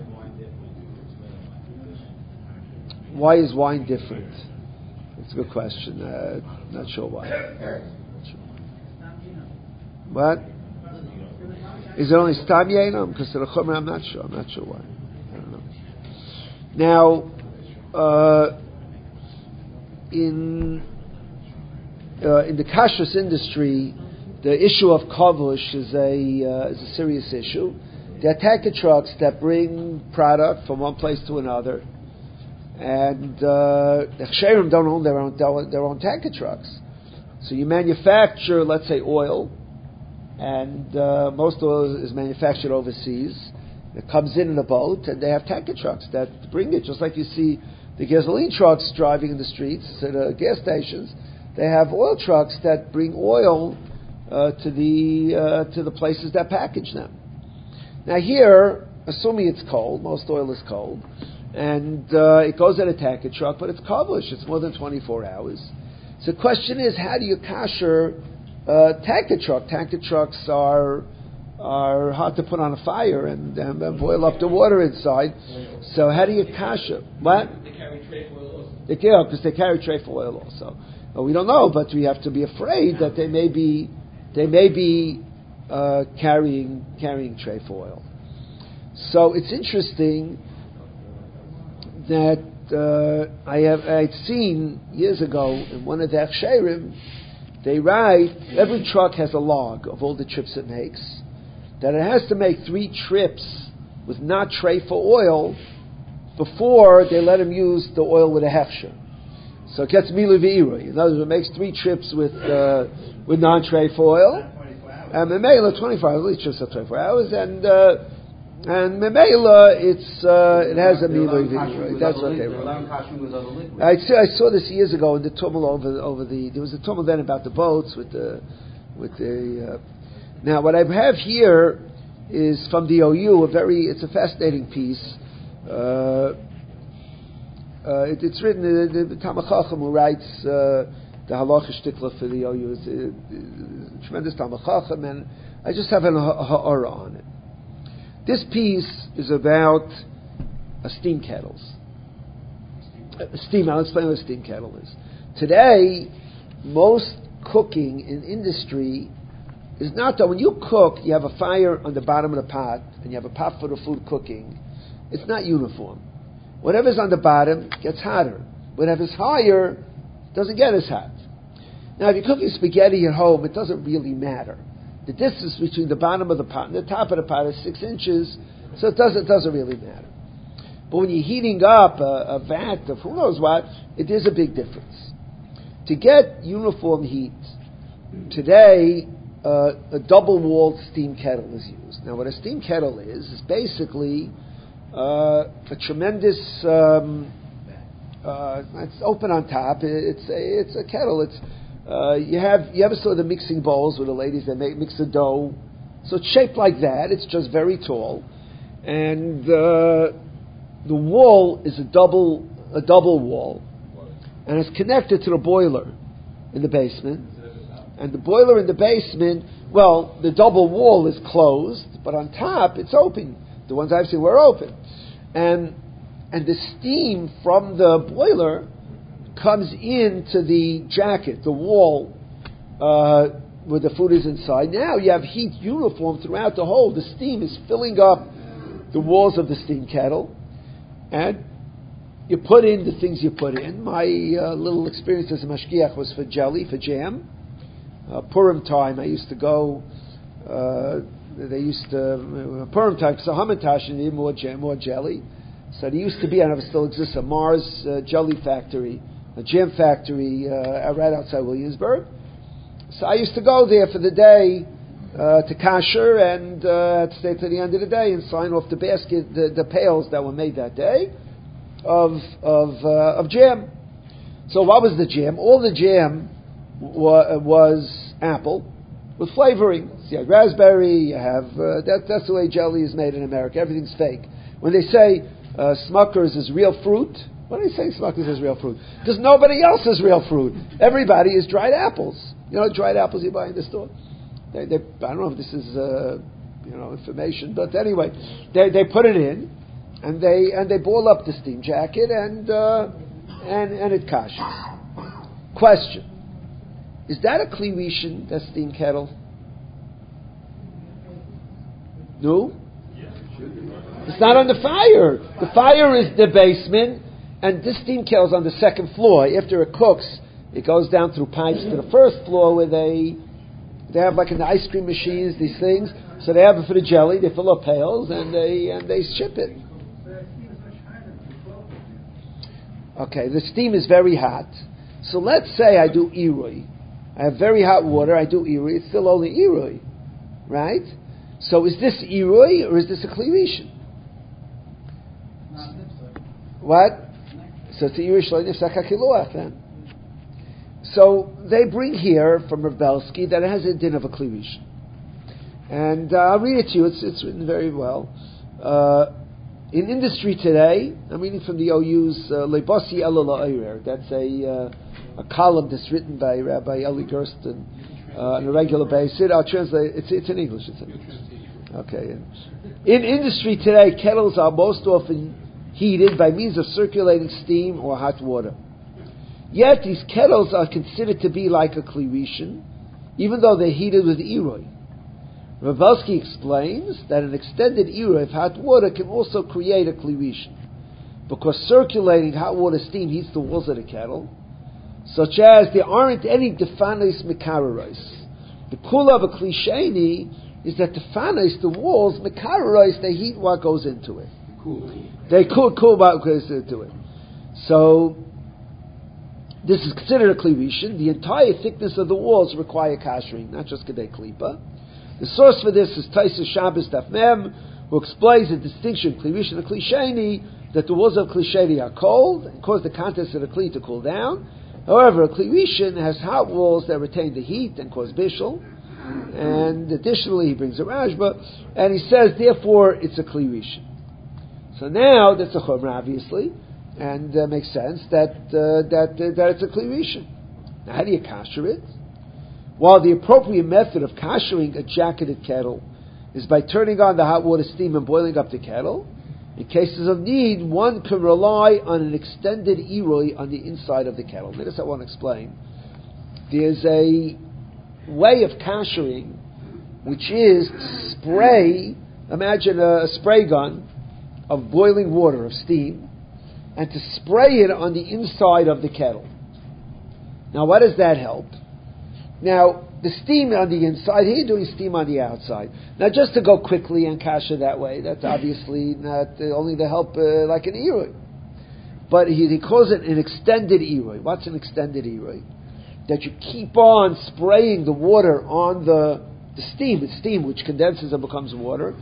Why is wine different? It's a good question. Not sure why. What? Is it only stam yainam? Because of the chomer, I'm not sure. I'm not sure why. I don't know. Now, in the kashrus industry, the issue of kavush is a serious issue. There are tanker trucks that bring product from one place to another, and the chsherim don't own their own tanker trucks. So you manufacture, let's say, oil, and most oil is manufactured overseas. It comes in a boat, and they have tanker trucks that bring it, just like you see the gasoline trucks driving in the streets at gas stations. They have oil trucks that bring oil to the places that package them. Now here, assuming it's cold, most oil is cold, and it goes in a tanker truck, but it's kavush. It's more than 24 hours. So the question is, how do you kasher tanker truck? Tanker trucks are hard to put on a fire and boil up the water inside. So how do you kasher? What? They carry treif oil also. Because they carry treif oil also. Well, we don't know, but we have to be afraid that they may be carrying treif oil. So it's interesting that I'd seen years ago in one of the aksherim, they write every truck has a log of all the trips it makes, that it has to make 3 trips with not treif oil before they let him use the oil with a hefsher. So it gets milu v'ira. In other words, it makes 3 trips with non-treif oil. And Memela 24 hours, at least trips of 24 hours, and Memela it has a milu v'ira. That's what they wrote. I saw this years ago in the tumult over the. There was a tumult then about the boats with the. Now what I have here is from the OU. It's a fascinating piece. It's written, the Talmid Chacham who writes the halacha shtikla for the OU is a tremendous Talmid Chacham, and I just have a ha'ara on it. This piece is about steam kettles. I'll explain what a steam kettle is. Today, most cooking in industry is not that when you cook, you have a fire on the bottom of the pot, and you have a pot for the food cooking. It's not uniform. Whatever's on the bottom gets hotter. Whatever's higher doesn't get as hot. Now, if you're cooking spaghetti at home, it doesn't really matter. The distance between the bottom of the pot and the top of the pot is 6 inches, so it doesn't really matter. But when you're heating up a vat of who knows what, it is a big difference. To get uniform heat, today a double-walled steam kettle is used. Now, what a steam kettle is basically a tremendous. It's open on top. It's a kettle. You ever saw the mixing bowls where the ladies they mix the dough? So it's shaped like that. It's just very tall, and the wall is a double wall, and it's connected to the boiler in the basement. And the boiler in the basement, well, the double wall is closed, but on top it's open. The ones I've seen were open. And the steam from the boiler comes into the jacket, the wall, where the food is inside. Now you have heat uniform throughout the whole. The steam is filling up the walls of the steam kettle. And you put in the things you put in. My little experience as a mashgiach was for jelly, for jam. Purim time, I used to go. They used to Purim time because the Hamantash needed more jelly. So there used to be, and it still exists, a Mars jelly factory, a jam factory right outside Williamsburg. So I used to go there for the day to kasher and stay to the end of the day and sign off the basket, the pails that were made that day of jam. So what was the jam? All the jam was apple with flavoring. So you have raspberry, you have, that's the way jelly is made in America. Everything's fake. When they say Smucker's is real fruit, why do they say Smucker's is real fruit? Because nobody else is real fruit. Everybody is dried apples. You know, dried apples you buy in the store. I don't know if this is information, but anyway, they put it in, and they boil up the steam jacket, and it kashes. Question: is that a kli rishon, that steam kettle? No, it's not on the fire. The fire is the basement, and this steam kettle is on the second floor. After it cooks, it goes down through pipes to the first floor where they have, like in the ice cream machines, these things. So they have it for the jelly. They fill up pails and they ship it. Okay, the steam is very hot. So let's say I do irui. I have very hot water. I do irui. It's still only irui, right? So is this irui or is this a kli rishon? What? So it's a irui shlo nifsak hakiluach then. So they bring here from Rav Belsky that it has a din of a kli rishon. And I'll read it to you. It's written very well. In industry today, I'm reading from the OU's Lebasi Ela La'orer. That's a column that's written by Rabbi Eli Gersten on a regular basis. I'll translate. It's in English. Okay. In industry today, kettles are most often heated by means of circulating steam or hot water. Yet these kettles are considered to be like a kli rishon, even though they're heated with irui. Rav Belsky explains that an extended irui of hot water can also create a kli rishon, because circulating hot water steam heats the walls of the kettle, such as there aren't any defanis mekareros. The kula of a kli sheni is that defanis, the walls, mekareros, they heat what goes into it. They cool what goes into it. So this is considered a kli rishon. The entire thickness of the walls require kashering, not just kedei klipa. The source for this is Taisa Shabbos Daf Mem, who explains the distinction kli rishon and kli sheni, that the walls of kli sheni are cold and cause the contents of the kli to cool down. However, a kli rishon has hot walls that retain the heat and cause bishul. And additionally, he brings a Rashba, and he says, therefore, it's a kli rishon. So now that's a chomer, obviously, and makes sense that it's a kli rishon. Now, how do you kasher it? While the appropriate method of kashering a jacketed kettle is by turning on the hot water steam and boiling up the kettle, in cases of need, one can rely on an extended irui on the inside of the kettle. Notice I want to explain. There's a way of kashering which is to spray, imagine a spray gun of boiling water, of steam, and to spray it on the inside of the kettle. Now, what does that help? Now, the steam on the inside, here you're doing steam on the outside. Now, just to go quickly and kasher that way, that's obviously not only to help like an irui. But he calls it an extended irui. What's an extended irui? That you keep on spraying the water on the steam which condenses and becomes water,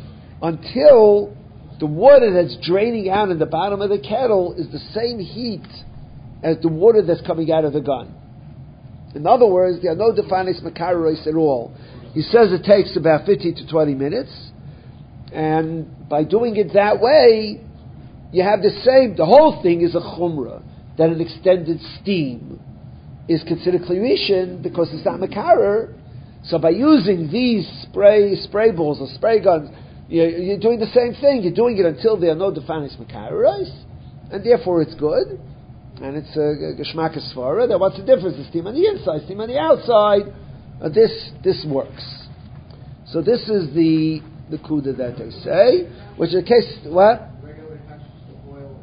until the water that's draining out in the bottom of the kettle is the same heat as the water that's coming out of the gun. In other words, there are no defanis mekareros at all. He says it takes about 15 to 20 minutes, and by doing it that way, you have the whole thing is a chumrah, that an extended steam is considered kli rishon because it's not mekarer. So by using these spray balls or spray guns, you're doing the same thing. You're doing it until there are no defanis mekareros, and therefore it's good. And it's a geshmak svara. Then what's the difference? The steam on the inside, steam on the outside. This works. So this is the kuda that they say, which in case what? Regular kashrus to boil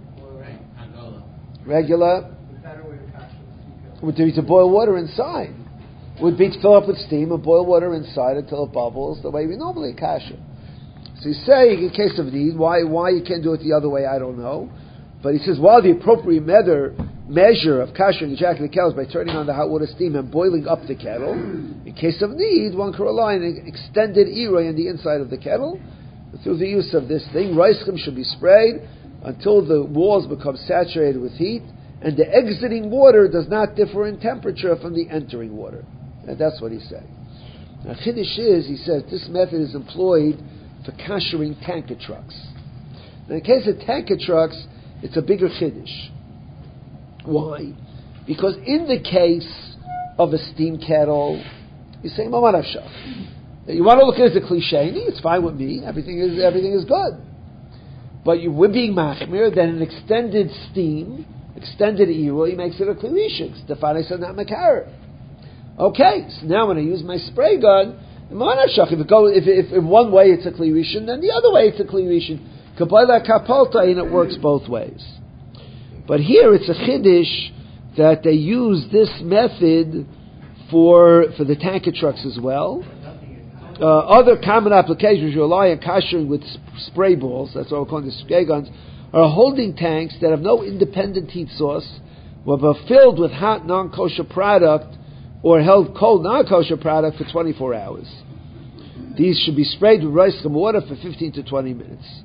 Regular. The better way to kashrus. Would be to boil water inside. Would be to fill up with steam and boil water inside until it bubbles, the way we normally kasher. So he's saying, in case of need, why you can't do it the other way, I don't know. But he says, while the appropriate measure of kashering a jacketed kettle is by turning on the hot water steam and boiling up the kettle, in case of need, one can rely on an extended irui on the inside of the kettle. Through the use of this thing, rice should be sprayed until the walls become saturated with heat and the exiting water does not differ in temperature from the entering water. And that's what he's saying. Now, Chiddush is, he says, this method is employed for kashering tanker trucks. Now, in case of tanker trucks, it's a bigger Chiddush. Why? Because in the case of a steam kettle, you say, Maman Afshach. You want to look at it as a cliche, it's fine with me, everything is good. But we're being machmir, then an extended irui makes it a klirishin. Stefani said not makar. Okay, so now when I use my spray gun, if in one way it's a klirishin, then the other way it's a klirishin. Kabbalah kapalta, and it works both ways. But here it's a chiddush that they use this method for the tanker trucks as well. Other common applications rely on kashering with spray balls, that's what we're calling the spray guns, are holding tanks that have no independent heat source, whether filled with hot non-kosher product or held cold non-kosher product for 24 hours. These should be sprayed with rice and water for 15 to 20 minutes.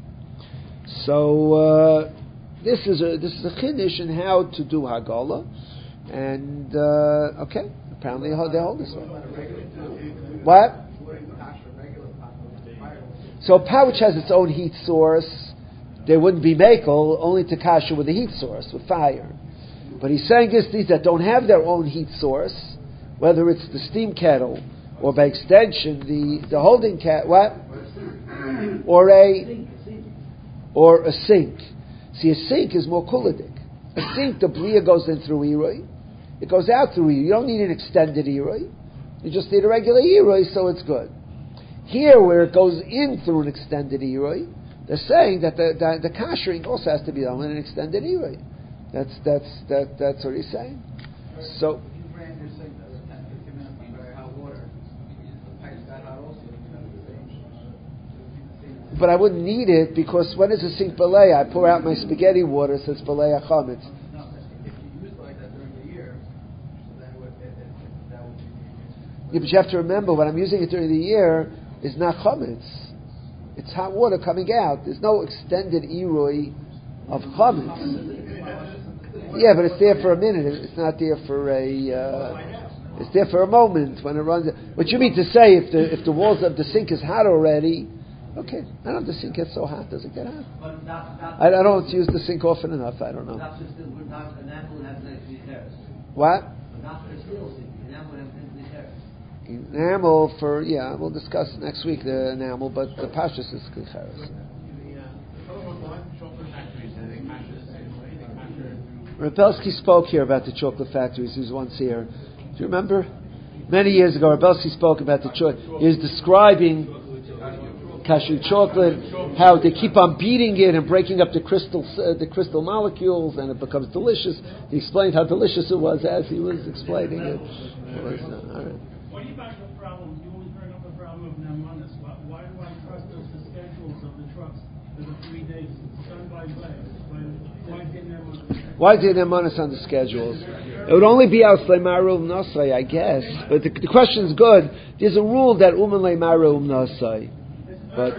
So this is a chiddush in how to do hagala, and okay, apparently they hold this way. What? So a pouch has its own heat source. There wouldn't be makel, only to kasher with a heat source, with fire. But he's saying these that don't have their own heat source, whether it's the steam kettle or by extension the holding what? Or a sink. See, a sink is more kuladik. A sink, the bria goes in through irui. It goes out through irui. You don't need an extended irui. You just need a regular irui, so it's good. Here, where it goes in through an extended irui, they're saying that the kashering also has to be done in an extended irui. That's what he's saying. So. But I wouldn't need it because when is a sink balei? I pour out my spaghetti water, so it's balei achametz. No, if you use it like that during the year, then that would be. Yeah, but you have to remember when I'm using it during the year, it's not chametz. It's hot water coming out. There's no extended irui of chametz. Yeah, but it's there for a minute. It's not there for it's there for a moment when it runs. What you mean to say if the walls of the sink is hot already? Okay, I don't know if the sink gets so hot. Does it get hot? I don't use the sink often enough. I don't know. What? Enamel for, we'll discuss next week the enamel, but the pashtus is klicheres. Rebelsky spoke here about the chocolate factories. He was once here. Do you remember? Many years ago, Rebelsky spoke about the chocolate. He was describing cashew chocolate, how they keep on beating it and breaking up the crystal molecules, and it becomes delicious. He explained how delicious it was as he was explaining it. All right. What about the problem? You always bring up the problem of Nemanis. Why do I trust the schedules of the trucks for the 3 days, sun by day? Why did Nemanis on the schedules? It would only be out Leimaru Nasai, I guess. But the question is good. There's a rule that Uman Leimaru Nasai. But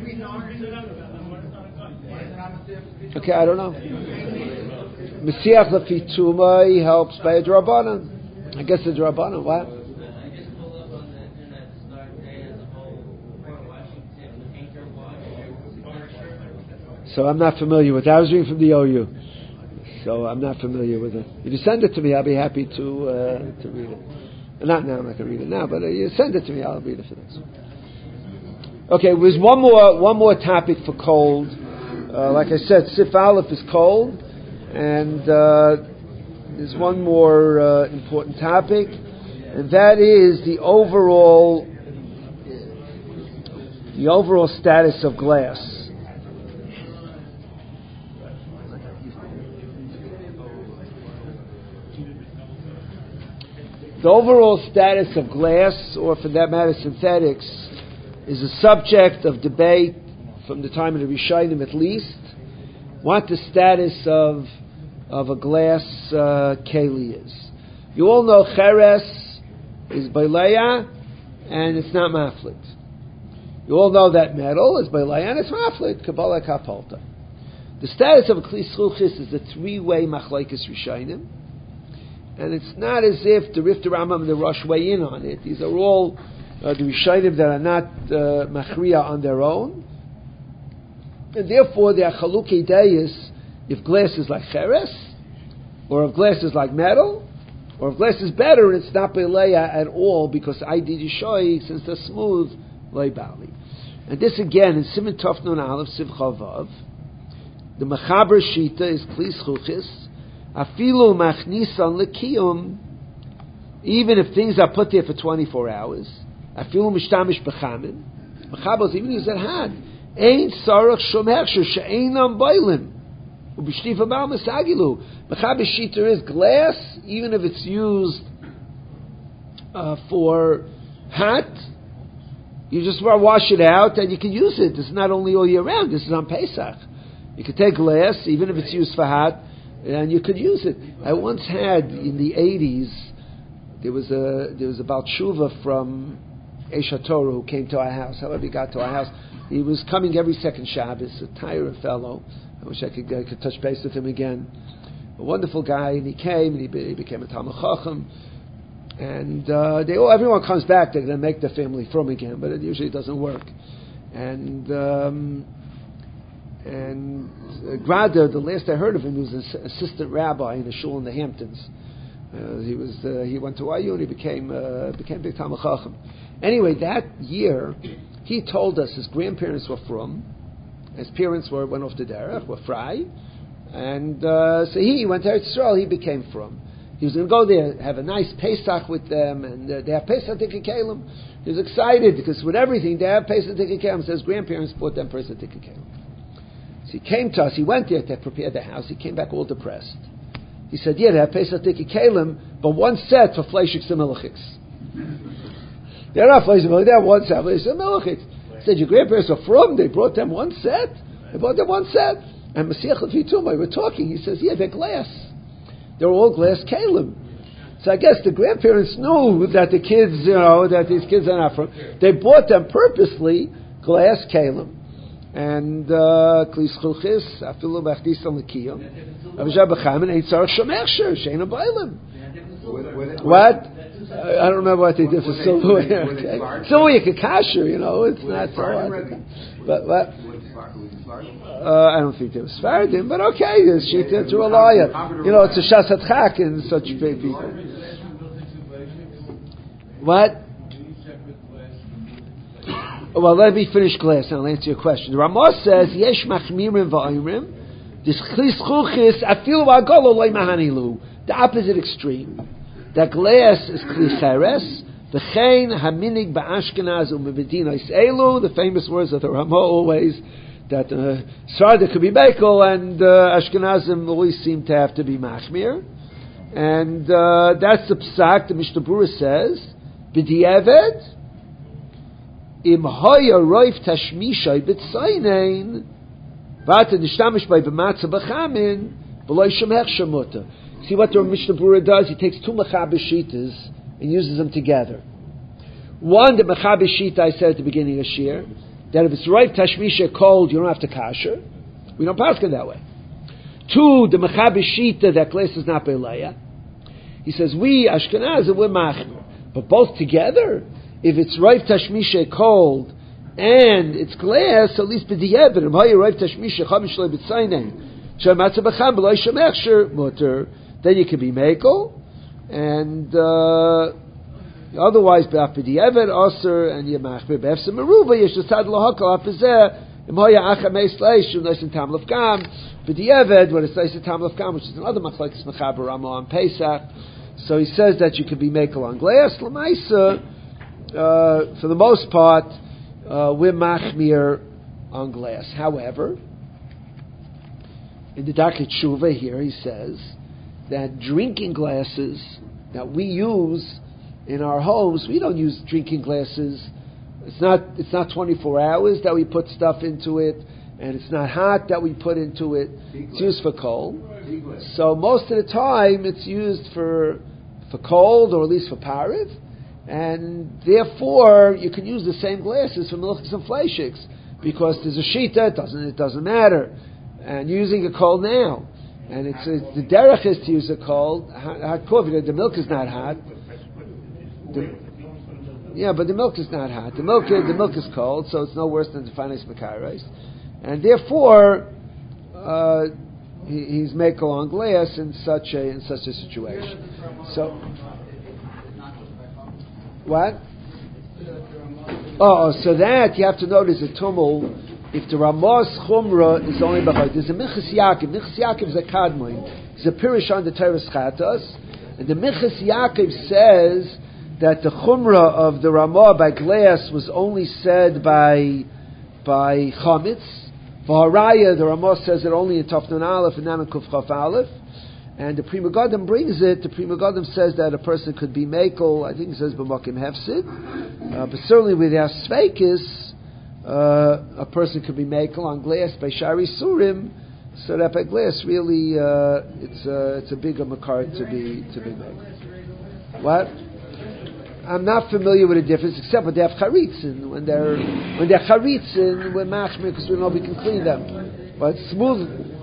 okay, I don't know. Mesiach Lafituma, he helps by a Drabanan. I guess the Drabanan, what? I just pulled up on the internet start day as a whole Washington anchor watch. So I'm not familiar with that. I was reading from the OU. So I'm not familiar with it. If you send it to me, I'll be happy to read it. Not now, I'm not going to read it now, but you send it to me, I'll read it for next week. Okay, there's one more topic for cold. Like I said, Sif Aleph is cold, and there's one more important topic, and that is the overall status of glass. The overall status of glass, or for that matter, synthetics, is a subject of debate from the time of the Rishonim at least. What the status of a glass keli is. You all know cheres is baileya and it's not maflit. You all know that metal is baileya and it's maflit, kabbalah kapalta. The status of a Kli Schulchis is a three-way machlokes Rishonim, and it's not as if the Rif, the Rambam, and the Rosh weigh in on it. These are all the Rishonim that are not machriya on their own, and therefore they are chalukei deis if glass is like cheres, or if glass is like metal, or if glass is better and it's not beleya at all because I did yishoy since they're smooth leibali. And this again in Siman Tov Nun Aleph Siv Chavav, the Mechaber Shita is Kli Schulchis, afilu machnisan lekiyum, even if things are put there for 24 hours, afilu mishtamish bechamin, Mechaber even use that had, ain't sarach shom hechsher she'einam boilim, ubishtifa bal mesagilu. Mechaber Shita is glass, even if it's used for hot, you just wash it out and you can use it. This is not only all year round, this is on Pesach. You could take glass, even if it's used for hot, and you could use it. I once had, in the 80s, there was a Baal Tshuva from Eish HaTorah who came to our house. However he got to our house, he was coming every second Shabbos, a tired fellow. I wish I could touch base with him again. A wonderful guy, and he came, and he became a Talmud Chacham. And everyone comes back, they're going to make the family from again, but it usually doesn't work. And Grader, the last I heard of him, he was an assistant rabbi in a shul in the Hamptons. He went to YU and he became big Talmud Chacham. Anyway, that year, he told us his grandparents were from, his parents went off to derech, were fry, and so he went to Eretz Yisrael, he became from. He was going to go there, have a nice Pesach with them, and they have Pesach Tikei Kelim. He was excited because with everything they have Pesach Tikei Kelim. So his grandparents bought them Pesach Tikei Kelim. So he came to us. He went there to prepare the house. He came back all depressed. He said, "Yeah, they have Pesach Tikei Kelim, but one set for Fleishiks and Melachiks. They're not Fleishiks, they have one set for Fleishiks and Melachiks." He said, "Your grandparents are from. They brought them one set. They bought them one set." And Masiach Lefi Tumah, we were talking. He says, "Yeah, they're glass. They're all glass kalim." So I guess the grandparents knew that the kids, that these kids are not from. They bought them purposely glass kalim, and kli schulchis afilu b'achdisam lekiyum avishah b'chamin ain't tzarich shomechsher she'ena b'aylim. What? I don't remember what they did for silverware. Okay. Silverware you can kasher, it's not so hard. But what? I don't think they were Sfaradim, but okay, the Shita to a lawyer. It's a Shas HaTchak and such big people. What? Well, let me finish glass and I'll answer your question. The Ramah says, Yesh machmirim va'imrim, this chlis chuchis, afilu v'agolo loy mahanilu. The opposite extreme. That glass is kli cheres, v'chein haminig ba'ashkenaz u'mevedinos elu, the famous words of the Ramah always, that Sarda could be Bekel and Ashkenazim always seem to have to be Machmir. And that's the Psak, the Mishnah Berurah says, B'di'eved, Im hoya roif tashmishay b'tzaynein, v'ata nishtamish by b'matzah b'chamin, b'loy shemech shemuta. See what the Mishnah Berurah does? He takes two Mechaber Shitas and uses them together. One, the Mechaber Shita I said at the beginning of Shir, that if it's right tashmisha cold, you don't have to kasher. We don't pass it that way. Two, the Mechaber Shita, that glass is not beleya. He says, we, Ashkenazim, we're machmer. But both together, if it's right tashmisha cold, and it's glass, at least b'di'eved, and ha'y right tashmisha chamish lo b'tzaynein, sh'matzah b'cham b'lo shemechsher mutter, then you can be mekel, and otherwise, b'di'eved aser and yemachmer b'efsem meruba yeshusad lohakal apizeh imhoya achameis leish u'nosin tam lefkam b'di'eved when it's nosin tam lefkam, which is another machlokes Mechaber Ramah on Pesach. So he says that you can be mekel on glass. L'maisa, for the most part, we're machmir on glass. However, in the Darkei Tshuva here, he says that drinking glasses that we use in our homes, we don't use drinking glasses. It's not 24 hours that we put stuff into it, and it's not hot that we put into it. It's used for cold. So most of the time, it's used for cold, or at least for pariv, and therefore you can use the same glasses for milchs and fleishiks, because there's a shita. It doesn't matter. and using a coal now, and the derech is to use a coal hot coffee. The milk is not hot. But the milk is not hot. The milk is cold, so it's no worse than the finest makaris, and therefore he's mekel on glass in such a situation. So what? So that you have to notice a tumul. If the Ramah's chumrah is only b'chayt, there's a Minchas Yaakov. Minchas Yaakov is a kadmoin. It's a pirish on the Teres Chatas, and the Minchas Yaakov says that the chumrah of the Ramah by glass was only said by chametz. For Haraya, the Ramah says it only in Tafnun Aleph and Naman Kuf Chaf Aleph. And the Pri Megadim brings it. The Pri Megadim says that a person could be mekel. I think it says b'makim hefsid, but certainly with Yasveikis, a person could be mekel on glass by Shari Surim. So that by glass, really, it's a bigger makar to be mekel. What? I'm not familiar with the difference, except when they have charitzin. When they're charitzin, we're machmir because we know we can clean them. But smooth,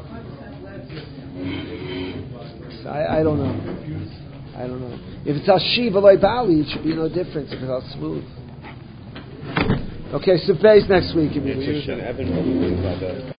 I don't know. If it's hashiv aloi bali, it should be no difference if it's all smooth. Okay, so base next week.